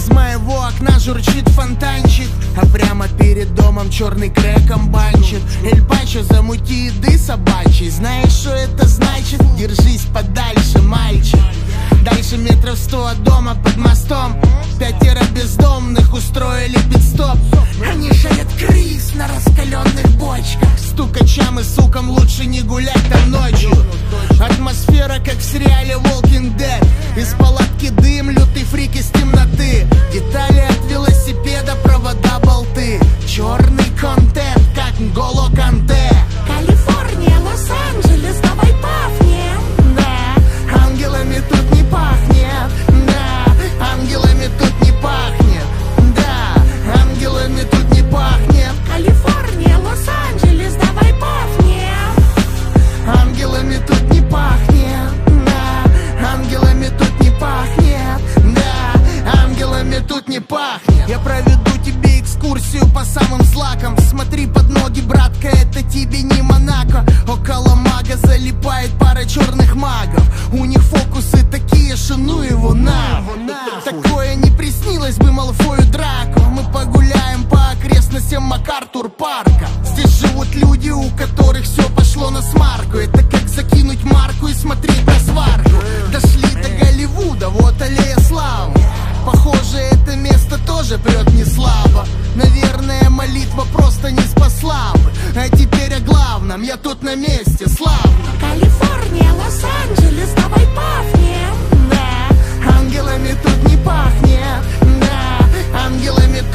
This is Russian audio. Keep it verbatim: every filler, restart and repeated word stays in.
Из моего окна журчит фонтанчик, а прямо перед домом черный крэк-комбайнчик. Эль Пачо, замути еды собачьей. Знаешь, что это значит? Держись подальше, мальчик. Дальше метров сто от дома под мостом пятеро бездомных устроили пит-стоп. Они жарят крыс на раскаленных бочках. Стукачам и сукам лучше не гулять там ночью. Атмосфера как в сериале Walking Dead. Из палатки дым, лютый фрик из темноты. Детали от велосипеда, провода, болты. Черный контент, как N'Golo Канте. Калифорния, Лос-Анджелес, давай пахнем. Да, ангелами тут не пахнет. Да, ангелами тут не пахнет. Да, ангелами тут не пахнет. Калифорния, Лос-Анджелес, давай пахнем. Ангелами тут не пахнет. Да, ангелами тут не пахнет. Да, ангелами тут не пахнет. Я проведу тебе экскурсию по самым злакам. Смотри под ноги, братка, это тебе не Монако. Около мага залипает пара черных магов. У них фокусы такие, что ну его на. Такое не приснилось бы Малфою Драко. Мы погуляем по окрестностям МакАртур парка. Здесь живут люди, у которых все пошло на смарку. Это как закинуть марку и смотреть на сварку. Дошли до Голливуда, вот аллея славы. Похоже, это место тоже прет не слабо. Наверное, молитва просто не спасла бы. А теперь о главном, я тут на месте, славно. Калифорния, Лос-Анджелес, давай пахнем. Да, ангелами тут не пахнет. Да, ангелами